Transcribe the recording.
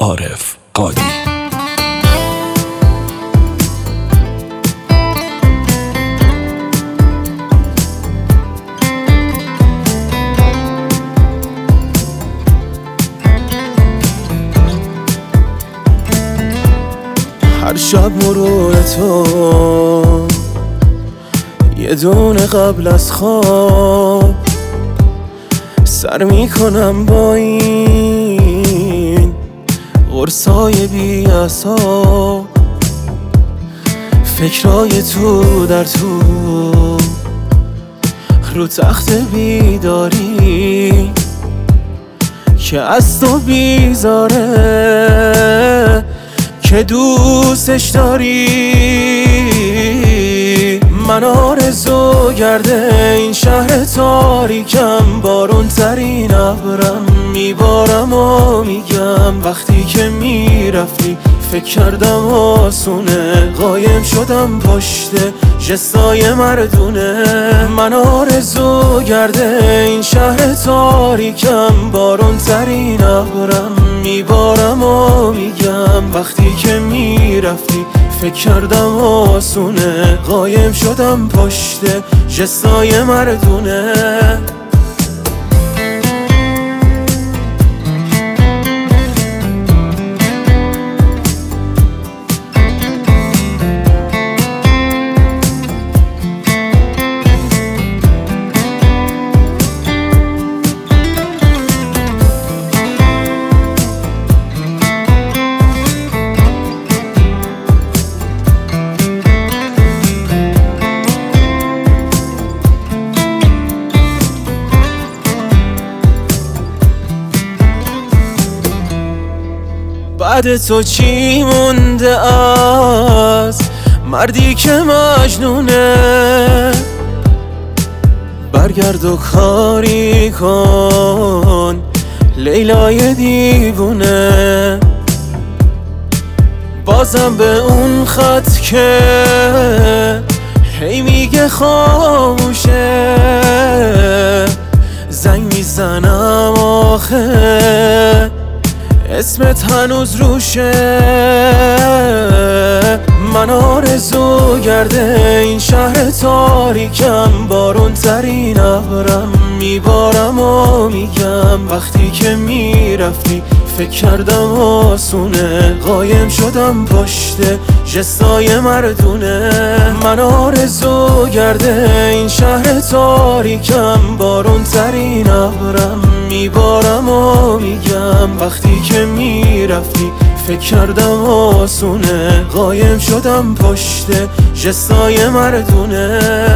عارف قادی. هر شب مرور تو یه دونه قبل از خواب سر میکنم با این قرصای بی اعصاب، فکرای تو در تو رو تخت بیداری که از تو بیزاره که دوستش داری. من آرزوگرده این شهر تاریکم، بارون ترین ابرم میبارم و میگم وقتی که میرفتی فکر کردم آسونه، قایم شدم پشت جستای مردونه. من آرزوگرده این شهر تاریکم، بارون ترین ابرم میبارم و میگم وقتی که میرفتی فکر کردم آسونه، قایم شدم پشت جستای مردونه. بعد تو چی مونده از مردی که مجنونه؟ برگرد و کاری کن لیلای دیوونه. بازم به اون خط که هی میگه خاموشه زنگ میزنم آخه اسمت هنوز روشه. من آرزوگرده این شهر تاریکم، بارون ترین ابرم میبارم و میگم وقتی که میرفتی فکر کردم آسونه، قایم شدم پشت جستای مردونه. من آرزوگرده این شهر تاریکم، بارون ترین ابرم میبارم و میگم وقتی که میرفتی فکر کردم آسونه، قایم شدم پشت جستای مردونه.